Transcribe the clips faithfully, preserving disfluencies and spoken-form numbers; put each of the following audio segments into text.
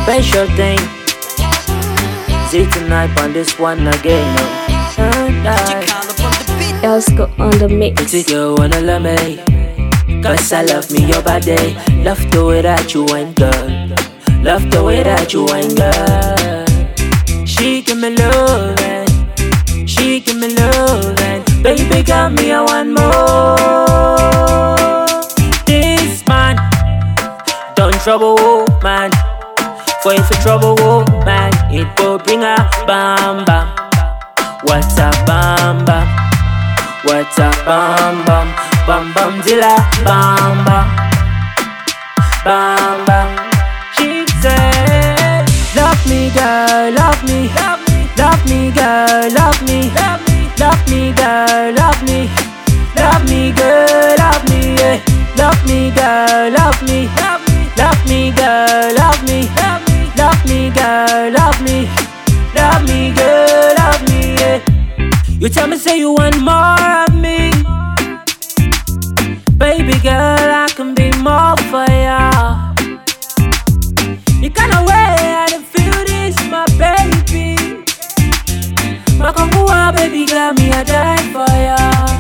Special thing. See tonight on this one again. Elsko on the mix. Take you wanna love me, cause I love me your body. Love the way that you wine, girl. Love the way that you wine, girl. She give me love and she give me love and baby got me a one more. This man don't trouble woman. For if you trouble woman, it will bring a bam bam. What's a bam bam? What's a bam bam? Bam bam zilla bam bam. Bam bam. She said, love me girl, love me. Love me girl, love me. Love me girl, love me. Love me girl, love me. Yeah. Love me girl, love me. Love me girl, love me. Love me girl, love me. Love me girl, love me. Yeah. You tell me say you want more of me. Baby girl, I can be more for ya. The kind of way I feel this, my baby. My Kongua, baby girl, me I die for ya.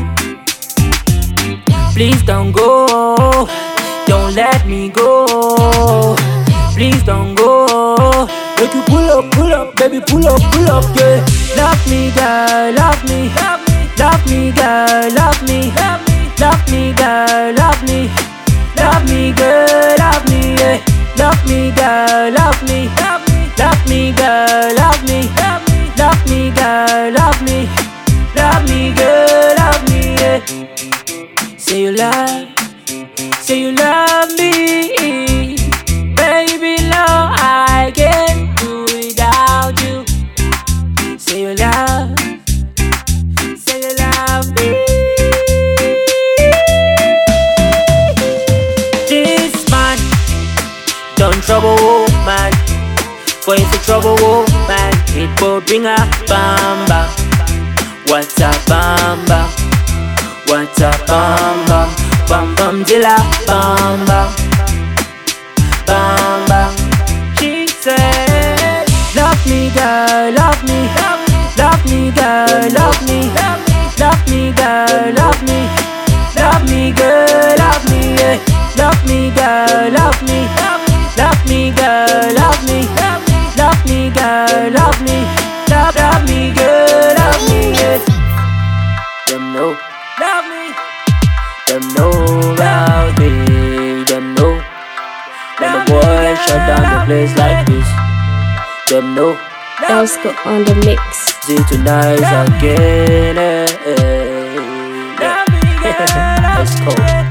Please don't go, don't let me go. Please don't go. Make you pull up, pull up, baby, pull up, pull up, yeah. Love me, girl, love me. Love me, girl, love me. Love me, girl, love me. Love me, girl, love me, yeah. Love me, girl, love me. Love me, girl, love me. Love me, girl, love me. Love me, girl, love me, yeah. Say you love, say you love me. Baby, love, I can't do without you. Say you love, say you love me. This man don't trouble woman. For if you trouble woman, it will bring a bam bam. What's a bam bam? What's a bam bam? Bam bam zilla bam bam. Bam bam. She said, love me girl, love me. Love me girl, love me. Love me girl, love me. Love me girl, love me, yeah. Love me girl, love me. Love me girl, love me. Love me girl, love me. Love, love me girl, love me, yeah. Them know, love me. Them know about me. Them know. When the boys shut down the place like this, them know. Elsko on the mix. See tonight again. Eh, eh, eh. Let's go.